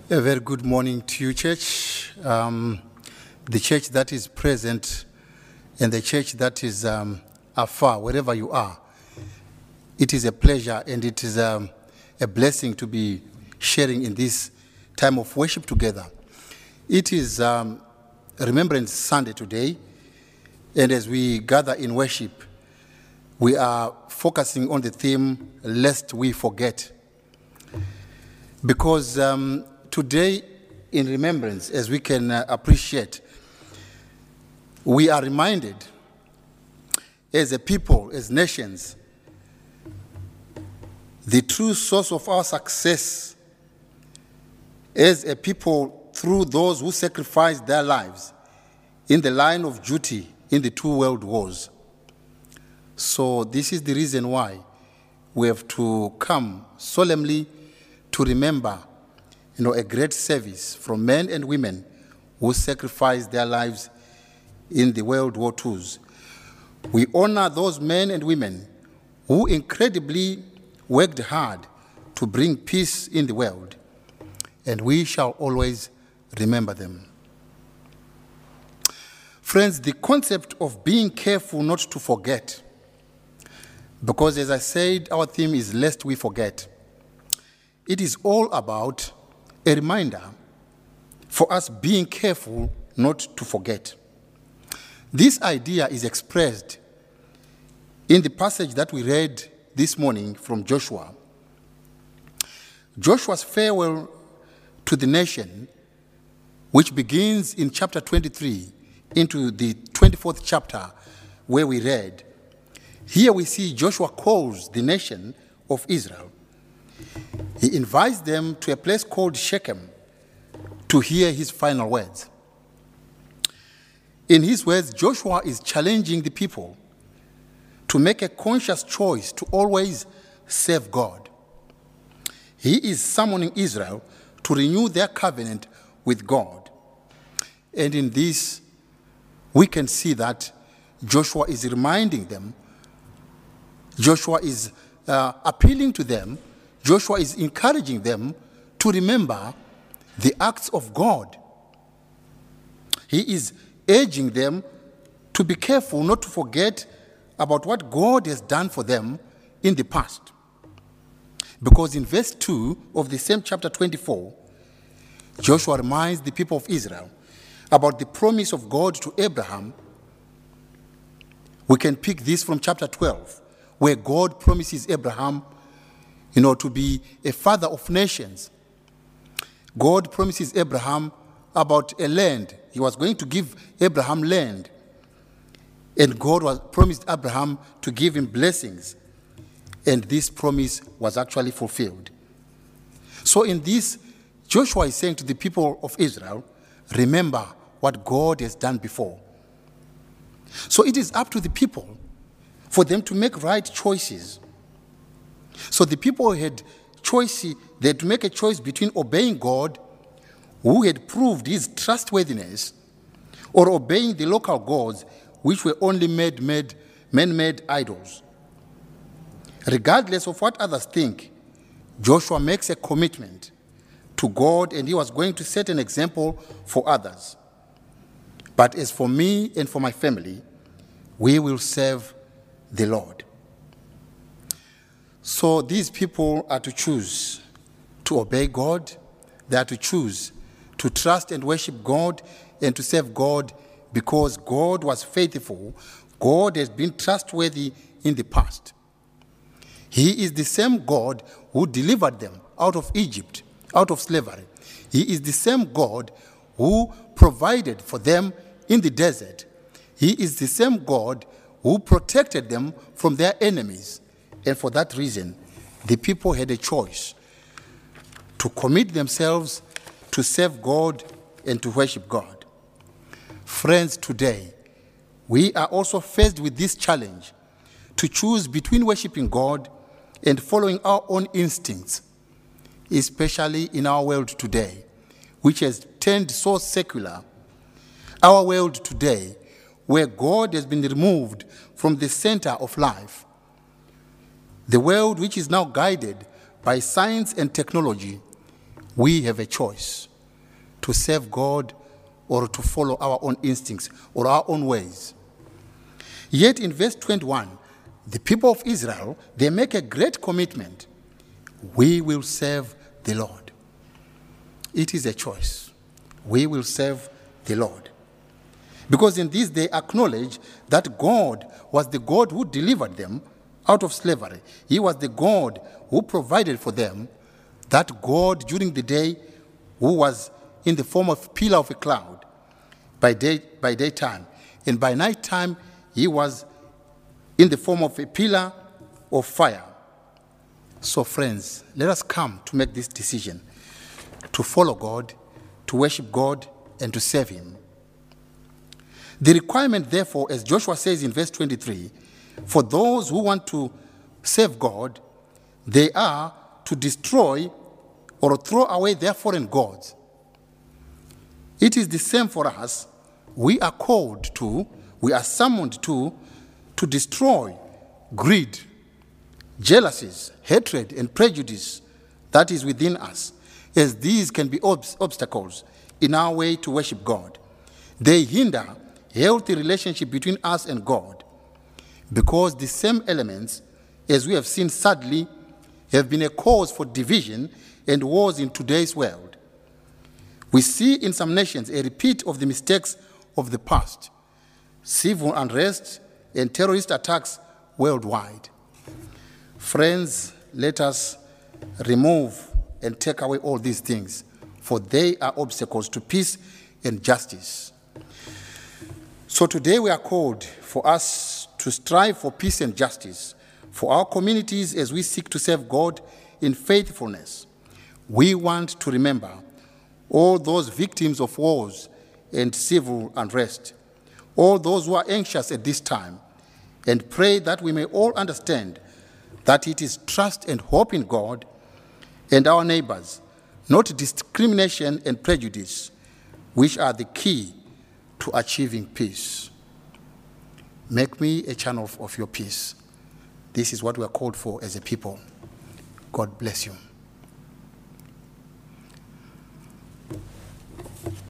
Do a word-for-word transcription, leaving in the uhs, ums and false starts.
A very good morning to you, church. Um, the church that is present and the church that is um, afar, wherever you are. It is a pleasure and it is um, a blessing to be sharing in this time of worship together. It is um, Remembrance Sunday today, and as we gather in worship, we are focusing on the theme, Lest We Forget. Because um, today, in remembrance, as we can uh, appreciate, we are reminded as a people, as nations, the true source of our success as a people through those who sacrificed their lives in the line of duty in the two world wars. So this is the reason why we have to come solemnly to remember, you know, a great service from men and women who sacrificed their lives in the World War Twos. We honor those men and women who incredibly worked hard to bring peace in the world, and we shall always remember them. Friends, the concept of being careful not to forget, because as I said, our theme is Lest We Forget. It is all about a reminder for us being careful not to forget. This idea is expressed in the passage that we read this morning from Joshua. Joshua's farewell to the nation, which begins in chapter twenty-three into the twenty-fourth chapter where we read. Here we see Joshua calls the nation of Israel. He invites them to a place called Shechem to hear his final words. In his words, Joshua is challenging the people to make a conscious choice to always serve God. He is summoning Israel to renew their covenant with God. And in this, we can see that Joshua is reminding them, Joshua is uh, appealing to them, Joshua is encouraging them to remember the acts of God. He is urging them to be careful not to forget about what God has done for them in the past. Because in verse two of the same chapter twenty-four, Joshua reminds the people of Israel about the promise of God to Abraham. We can pick this from chapter twelve, where God promises Abraham, you know, to be a father of nations. God promises Abraham about a land. He was going to give Abraham land. And God was promised Abraham to give him blessings. And this promise was actually fulfilled. So in this, Joshua is saying to the people of Israel, remember what God has done before. So it is up to the people for them to make right choices. So the people had choice, they had to make a choice between obeying God, who had proved his trustworthiness, or obeying the local gods, which were only made, made, man-made idols. Regardless of what others think, Joshua makes a commitment to God, and he was going to set an example for others. But as for me and for my family, we will serve the Lord. So these people are to choose to obey God. They are to choose to trust and worship God and to serve God because God was faithful. God has been trustworthy in the past. He is the same God who delivered them out of Egypt, out of slavery. He is the same God who provided for them in the desert. He is the same God who protected them from their enemies. And for that reason, the people had a choice to commit themselves to serve God and to worship God. Friends, today, we are also faced with this challenge to choose between worshiping God and following our own instincts, especially in our world today, which has turned so secular. Our world today, where God has been removed from the center of life. The world which is now guided by science and technology, we have a choice to serve God or to follow our own instincts or our own ways. Yet in verse twenty-one, the people of Israel, they make a great commitment. We will serve the Lord. It is a choice. We will serve the Lord. Because in this they acknowledge that God was the God who delivered them out of slavery. He was the God who provided for them. That God during the day who was in the form of a pillar of a cloud by day by daytime, and by night time he was in the form of a pillar of fire. So friends, let us come to make this decision to follow God, to worship God, and to serve him. The requirement, therefore, as Joshua says in verse twenty-three, for those who want to serve God, they are to destroy or throw away their foreign gods. It is the same for us. We are called to, we are summoned to, to destroy greed, jealousies, hatred, and prejudice that is within us, as these can be ob- obstacles in our way to worship God. They hinder healthy relationship between us and God, because the same elements, as we have seen sadly, have been a cause for division and wars in today's world. We see in some nations a repeat of the mistakes of the past, civil unrest and terrorist attacks worldwide. Friends, let us remove and take away all these things, for they are obstacles to peace and justice. So today we are called for us to strive for peace and justice for our communities as we seek to serve God in faithfulness. We want to remember all those victims of wars and civil unrest, all those who are anxious at this time, and pray that we may all understand that it is trust and hope in God and our neighbors, not discrimination and prejudice, which are the key to achieving peace. Make me a channel of your peace. This is what we are called for as a people. God bless you.